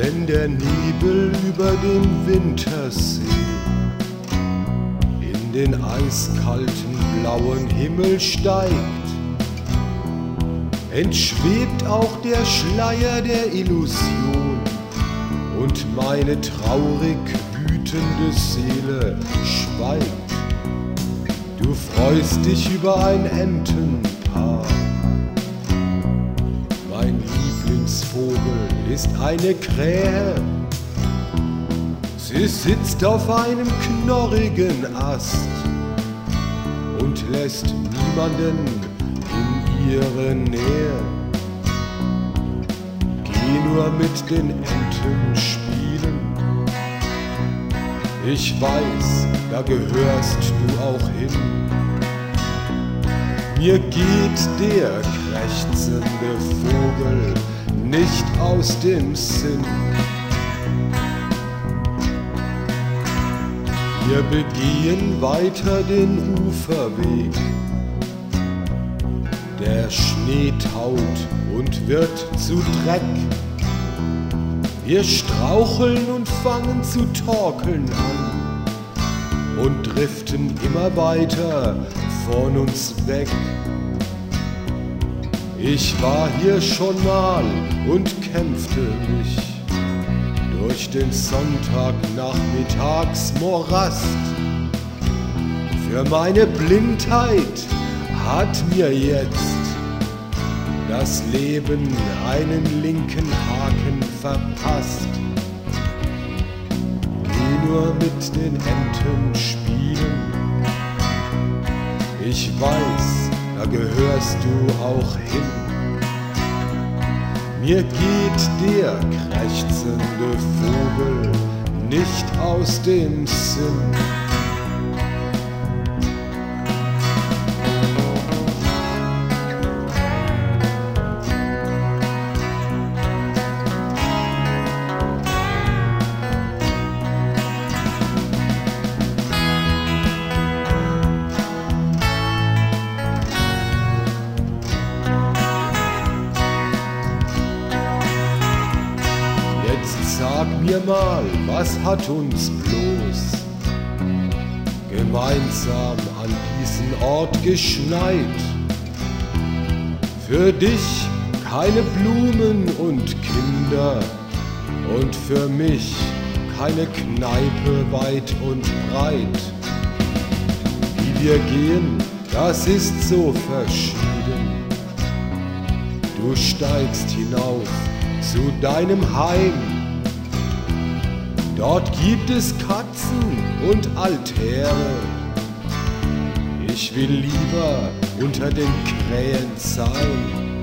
Wenn der Nebel über dem Wintersee in den eiskalten blauen Himmel steigt, entschwebt auch der Schleier der Illusion und meine traurig wütende Seele schweigt. Du freust dich über ein Entenpaar. Mein Lieblingsvogel ist eine Krähe. Sie sitzt auf einem knorrigen Ast und lässt niemanden in ihre Nähe. Geh nur mit den Enten spielen. Ich weiß, da gehörst du auch hin. Mir geht der krächzende Vogel nicht aus dem Sinn. Wir begehen weiter den Uferweg. Der Schnee taut und wird zu Dreck. Wir straucheln und fangen zu torkeln an und driften immer weiter von uns weg. Ich war hier schon mal und kämpfte mich durch den Sonntagnachmittagsmorast. Für meine Blindheit hat mir jetzt das Leben einen linken Haken verpasst. Geh nur mit den Enten spielen. Ich weiß, da gehörst du auch hin. Mir geht der krächzende Vogel nicht aus dem Sinn. Sag mir mal, was hat uns bloß gemeinsam an diesen Ort geschneit? Für dich keine Blumen und Kinder und für mich keine Kneipe weit und breit. Wie wir gehen, das ist so verschieden. Du steigst hinauf zu deinem Heim. Dort gibt es Katzen und Altäre. Ich will lieber unter den Krähen sein.